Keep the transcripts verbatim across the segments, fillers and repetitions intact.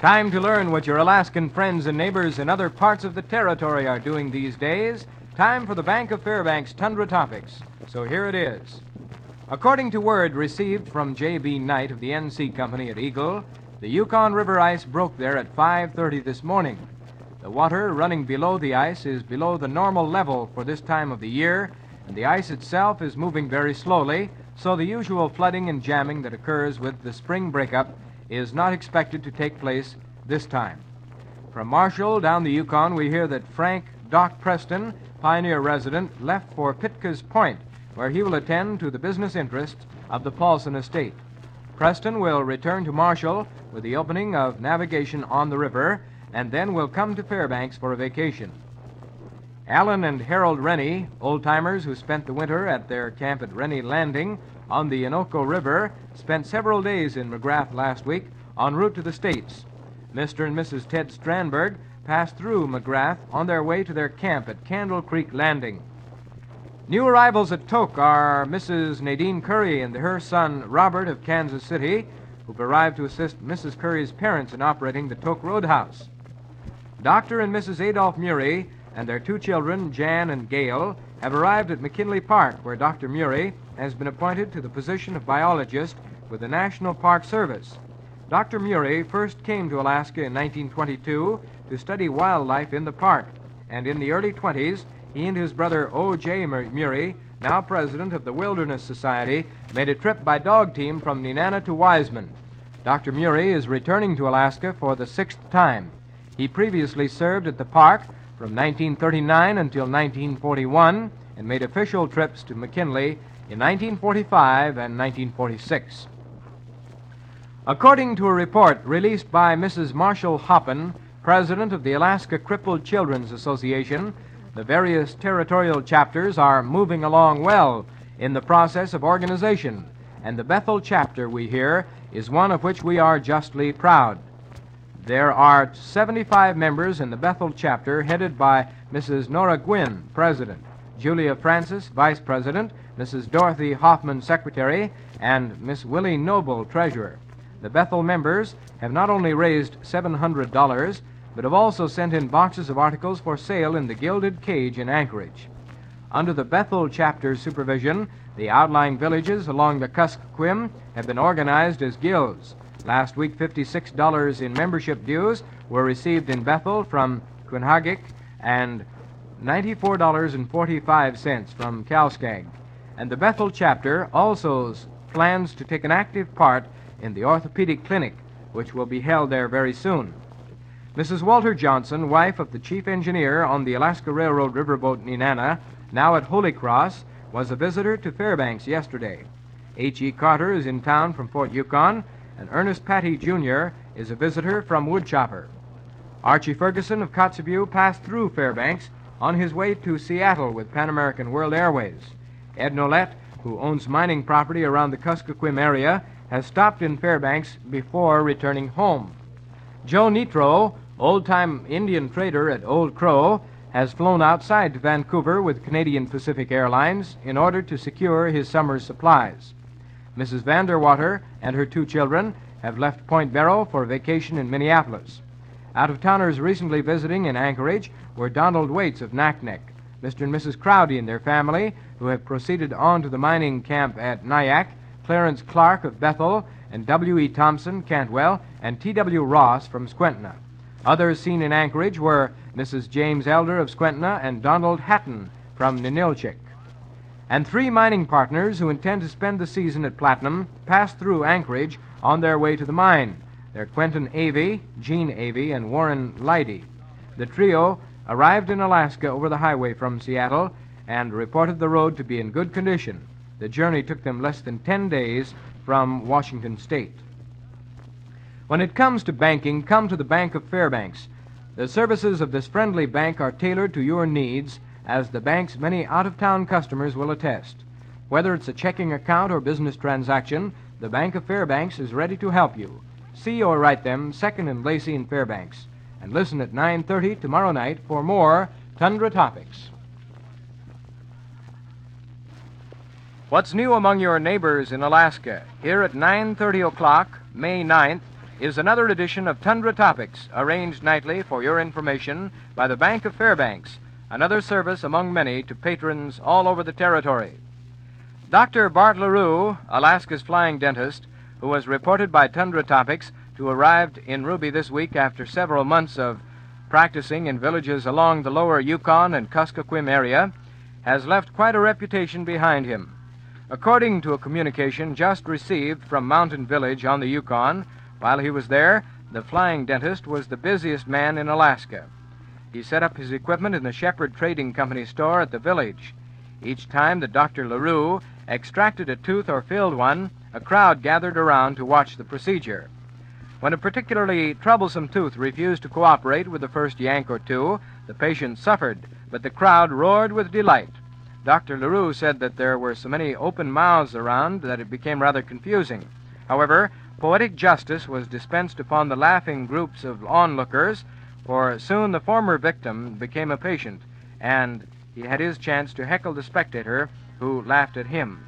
Time to learn what your Alaskan friends and neighbors in other parts of the territory are doing these days. Time for the Bank of Fairbanks Tundra Topics. So here it is. According to word received from J B. Knight of the N C Company at Eagle, the Yukon River ice broke there at five thirty this morning. The water running below the ice is below the normal level for this time of the year, and the ice itself is moving very slowly, so the usual flooding and jamming that occurs with the spring breakup is not expected to take place this time. From Marshall down the Yukon, we hear that Frank Doc Preston, Pioneer resident, left for Pitka's Point, where he will attend to the business interests of the Paulson estate. Preston will return to Marshall with the opening of navigation on the river, and then will come to Fairbanks for a vacation. Alan and Harold Rennie, old-timers who spent the winter at their camp at Rennie Landing on the Innoko River, spent several days in McGrath last week en route to the States. Mister and Missus Ted Strandberg passed through McGrath on their way to their camp at Candle Creek Landing. New arrivals at Tok are Missus Nadine Curry and her son Robert of Kansas City, who've arrived to assist Missus Curry's parents in operating the Tok Roadhouse. Doctor and Missus Adolph Murray and their two children, Jan and Gail, have arrived at McKinley Park, where Doctor Murray has been appointed to the position of biologist with the National Park Service. Doctor Murray first came to Alaska in nineteen twenty-two to study wildlife in the park, and in the early twenties, he and his brother O J. Murray, now president of the Wilderness Society, made a trip by dog team from Nenana to Wiseman. Doctor Murray is returning to Alaska for the sixth time. He previously served at the park from nineteen thirty-nine until nineteen forty-one and made official trips to McKinley in nineteen forty-five and nineteen forty-six. According to a report released by Missus Marshall Hoppen, president of the Alaska Crippled Children's Association, the various territorial chapters are moving along well in the process of organization, and the Bethel chapter, we hear, is one of which we are justly proud. There are seventy-five members in the Bethel chapter, headed by Missus Nora Gwynn, president, Julia Francis, vice president, Missus Dorothy Hoffman, secretary, and Miss Willie Noble, treasurer. The Bethel members have not only raised seven hundred dollars, but have also sent in boxes of articles for sale in the Gilded Cage in Anchorage. Under the Bethel chapter's supervision, the outlying villages along the Kuskokwim have been organized as guilds. Last week, fifty-six dollars in membership dues were received in Bethel from Quinhagik and ninety-four dollars and forty-five cents from Kalskag. And the Bethel chapter also plans to take an active part in the orthopedic clinic, which will be held there very soon. Missus Walter Johnson, wife of the chief engineer on the Alaska Railroad riverboat Nenana, now at Holy Cross, was a visitor to Fairbanks yesterday. H E. Carter is in town from Fort Yukon, and Ernest Patty, Junior is a visitor from Woodchopper. Archie Ferguson of Kotzebue passed through Fairbanks on his way to Seattle with Pan American World Airways. Ed Nolette, who owns mining property around the Kuskokwim area, has stopped in Fairbanks before returning home. Joe Nitro, old-time Indian trader at Old Crow, has flown outside to Vancouver with Canadian Pacific Airlines in order to secure his summer's supplies. Missus Vanderwater and her two children have left Point Barrow for a vacation in Minneapolis. Out-of-towners recently visiting in Anchorage were Donald Waits of Naknek, Mister and Missus Crowdy and their family, who have proceeded on to the mining camp at Nyack, Clarence Clark of Bethel, and W E. Thompson, Cantwell, and T W Ross from Squentna. Others seen in Anchorage were Missus James Elder of Squentna and Donald Hatton from Ninilchik. And three mining partners who intend to spend the season at Platinum passed through Anchorage on their way to the mine. They're Quentin Avey, Gene Avey, and Warren Leidy. The trio arrived in Alaska over the highway from Seattle and reported the road to be in good condition. The journey took them less than ten days from Washington State. When it comes to banking, come to the Bank of Fairbanks. The services of this friendly bank are tailored to your needs, as the bank's many out-of-town customers will attest. Whether it's a checking account or business transaction, the Bank of Fairbanks is ready to help you. See or write them, Second and Lacey in Fairbanks. And listen at nine thirty tomorrow night for more Tundra Topics. What's new among your neighbors in Alaska? Here at nine thirty o'clock, May ninth, is another edition of Tundra Topics, arranged nightly for your information by the Bank of Fairbanks, another service among many to patrons all over the territory. Doctor Bart LaRue, Alaska's flying dentist, who was reported by Tundra Topics to have arrived in Ruby this week after several months of practicing in villages along the lower Yukon and Kuskokwim area, has left quite a reputation behind him. According to a communication just received from Mountain Village on the Yukon, while he was there, the flying dentist was the busiest man in Alaska. He set up his equipment in the Shepherd Trading Company store at the village. Each time that Doctor LaRue extracted a tooth or filled one, a crowd gathered around to watch the procedure. When a particularly troublesome tooth refused to cooperate with the first yank or two, the patient suffered, but the crowd roared with delight. Doctor LaRue said that there were so many open mouths around that it became rather confusing. However, poetic justice was dispensed upon the laughing groups of onlookers, for soon the former victim became a patient, and he had his chance to heckle the spectator who laughed at him.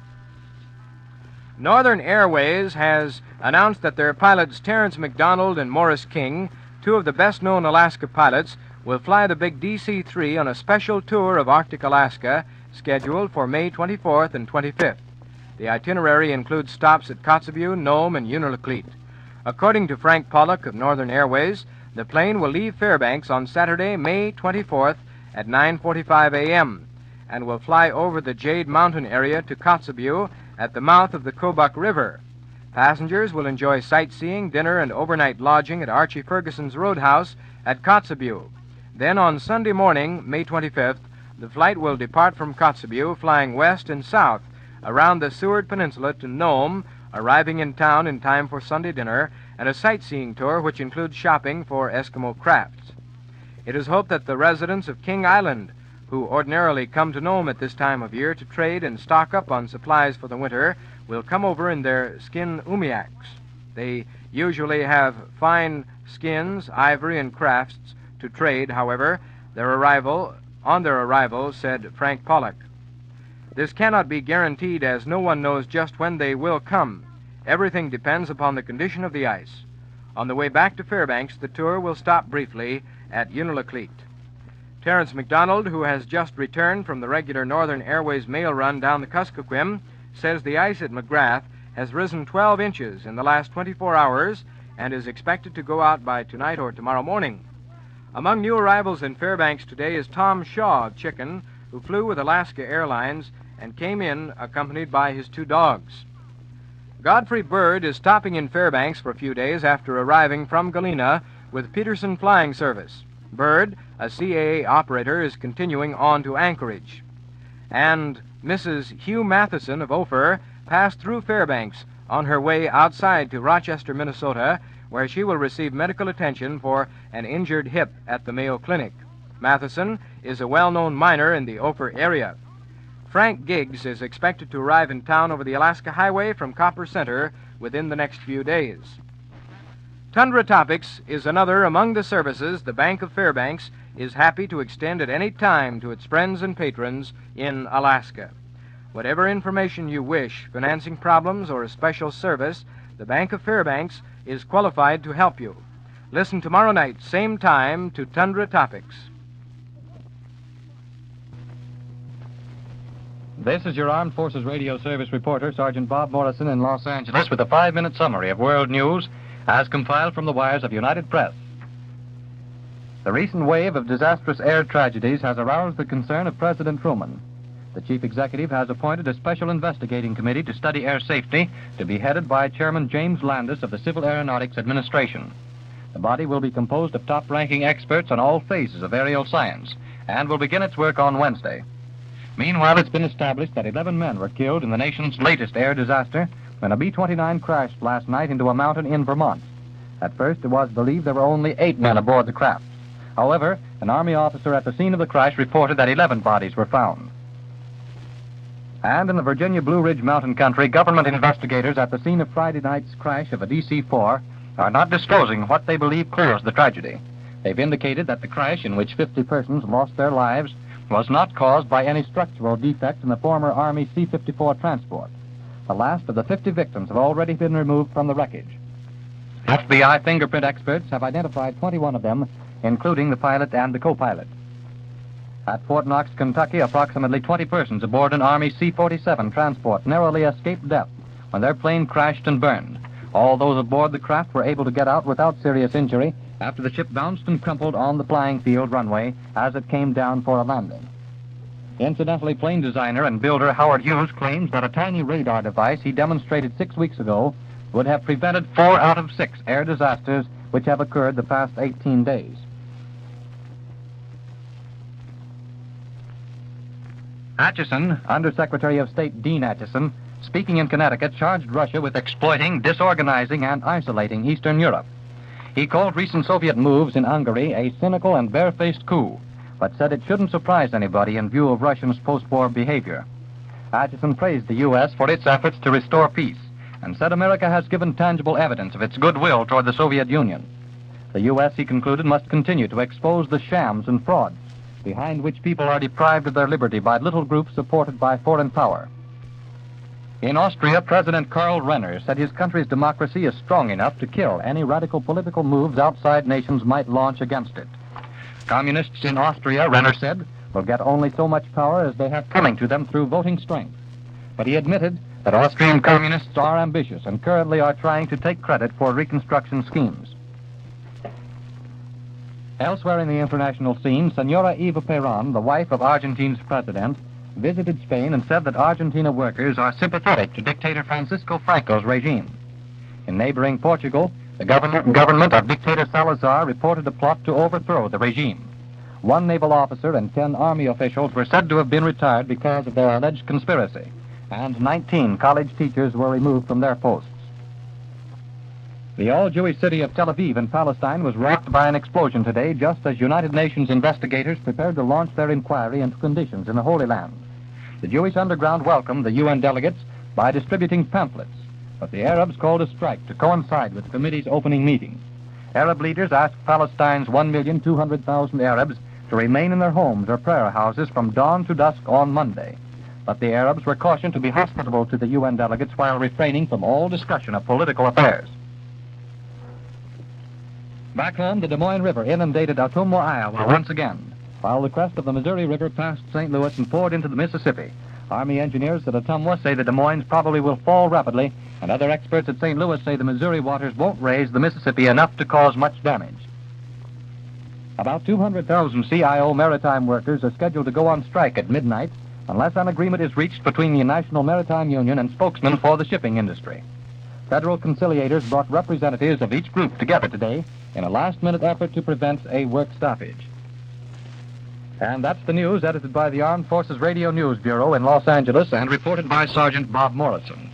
Northern Airways has announced that their pilots Terrence McDonald and Morris King, two of the best-known Alaska pilots, will fly the big D C three on a special tour of Arctic Alaska scheduled for May twenty-fourth and twenty-fifth. The itinerary includes stops at Kotzebue, Nome, and Unalakleet. According to Frank Pollock of Northern Airways, the plane will leave Fairbanks on Saturday, May twenty-fourth at nine forty-five a.m. and will fly over the Jade Mountain area to Kotzebue at the mouth of the Kobuk River. Passengers will enjoy sightseeing, dinner, and overnight lodging at Archie Ferguson's Roadhouse at Kotzebue. Then on Sunday morning, May twenty-fifth, the flight will depart from Kotzebue, flying west and south around the Seward Peninsula to Nome, arriving in town in time for Sunday dinner, and a sightseeing tour which includes shopping for Eskimo crafts. It is hoped that the residents of King Island, who ordinarily come to Nome at this time of year to trade and stock up on supplies for the winter, will come over in their skin umiaks. They usually have fine skins, ivory, and crafts to trade. However, their arrival, on their arrival, said Frank Pollock. This cannot be guaranteed, as no one knows just when they will come. Everything depends upon the condition of the ice. On the way back to Fairbanks, the tour will stop briefly at Unalakleet. Terrence McDonald, who has just returned from the regular Northern Airways mail run down the Kuskokwim, says the ice at McGrath has risen twelve inches in the last twenty-four hours and is expected to go out by tonight or tomorrow morning. Among new arrivals in Fairbanks today is Tom Shaw of Chicken, who flew with Alaska Airlines and came in accompanied by his two dogs. Godfrey Bird is stopping in Fairbanks for a few days after arriving from Galena with Peterson Flying Service. Bird, a C A A operator, is continuing on to Anchorage. And Missus Hugh Matheson of Ophir passed through Fairbanks on her way outside to Rochester, Minnesota, where she will receive medical attention for an injured hip at the Mayo Clinic. Matheson is a well-known miner in the Ophir area. Frank Giggs is expected to arrive in town over the Alaska Highway from Copper Center within the next few days. Tundra Topics is another among the services the Bank of Fairbanks is happy to extend at any time to its friends and patrons in Alaska. Whatever information you wish, financing problems, or a special service, the Bank of Fairbanks is qualified to help you. Listen tomorrow night, same time, to Tundra Topics. This is your Armed Forces Radio Service reporter, Sergeant Bob Morrison, in Los Angeles, with a five-minute summary of world news as compiled from the wires of United Press. The recent wave of disastrous air tragedies has aroused the concern of President Truman. The chief executive has appointed a special investigating committee to study air safety, to be headed by Chairman James Landis of the Civil Aeronautics Administration. The body will be composed of top-ranking experts on all phases of aerial science and will begin its work on Wednesday. Meanwhile, it's been established that eleven men were killed in the nation's latest air disaster when a B twenty-nine crashed last night into a mountain in Vermont. At first, it was believed there were only eight men aboard the craft. However, an Army officer at the scene of the crash reported that eleven bodies were found. And in the Virginia Blue Ridge Mountain Country, government investigators at the scene of Friday night's crash of a D C four are not disclosing what they believe caused the tragedy. They've indicated that the crash, in which fifty persons lost their lives, was not caused by any structural defect in the former Army C fifty-four transport. The last of the fifty victims have already been removed from the wreckage. F B I fingerprint experts have identified twenty-one of them, including the pilot and the co-pilot. At Fort Knox, Kentucky, approximately twenty persons aboard an Army C forty-seven transport narrowly escaped death when their plane crashed and burned. All those aboard the craft were able to get out without serious injury after the ship bounced and crumpled on the flying field runway as it came down for a landing. Incidentally, plane designer and builder Howard Hughes claims that a tiny radar device he demonstrated six weeks ago would have prevented four out of six air disasters which have occurred the past eighteen days. Atchison, Undersecretary of State Dean Atchison, speaking in Connecticut, charged Russia with exploiting, disorganizing, and isolating Eastern Europe. He called recent Soviet moves in Hungary a cynical and barefaced coup, but said it shouldn't surprise anybody in view of Russia's post-war behavior. Atchison praised the U S for its efforts to restore peace and said America has given tangible evidence of its goodwill toward the Soviet Union. The U S, he concluded, must continue to expose the shams and frauds behind which people are deprived of their liberty by little groups supported by foreign power. In Austria, President Karl Renner said his country's democracy is strong enough to kill any radical political moves outside nations might launch against it. Communists in Austria, Renner said, will get only so much power as they have coming to them through voting strength. But he admitted that Austrian communists are ambitious and currently are trying to take credit for reconstruction schemes. Elsewhere in the international scene, Senora Eva Perón, the wife of Argentina's president, visited Spain and said that Argentina workers are sympathetic to dictator Francisco Franco's regime. In neighboring Portugal, the government, government of dictator Salazar reported a plot to overthrow the regime. One naval officer and ten army officials were said to have been retired because of their alleged conspiracy, and nineteen college teachers were removed from their posts. The all-Jewish city of Tel Aviv in Palestine was rocked by an explosion today, just as United Nations investigators prepared to launch their inquiry into conditions in the Holy Land. The Jewish underground welcomed the U N delegates by distributing pamphlets, but the Arabs called a strike to coincide with the committee's opening meeting. Arab leaders asked Palestine's one million two hundred thousand Arabs to remain in their homes or prayer houses from dawn to dusk on Monday. But the Arabs were cautioned to be hospitable to the U N delegates while refraining from all discussion of political affairs. Back home, the Des Moines River inundated Ottumwa, Iowa once again, while the crest of the Missouri River passed Saint Louis and poured into the Mississippi. Army engineers at Ottumwa say the Des Moines probably will fall rapidly, and other experts at Saint Louis say the Missouri waters won't raise the Mississippi enough to cause much damage. About two hundred thousand C I O maritime workers are scheduled to go on strike at midnight unless an agreement is reached between the National Maritime Union and spokesmen for the shipping industry. Federal conciliators brought representatives of each group together today in a last-minute effort to prevent a work stoppage. And that's the news edited by the Armed Forces Radio News Bureau in Los Angeles and reported by Sergeant Bob Morrison.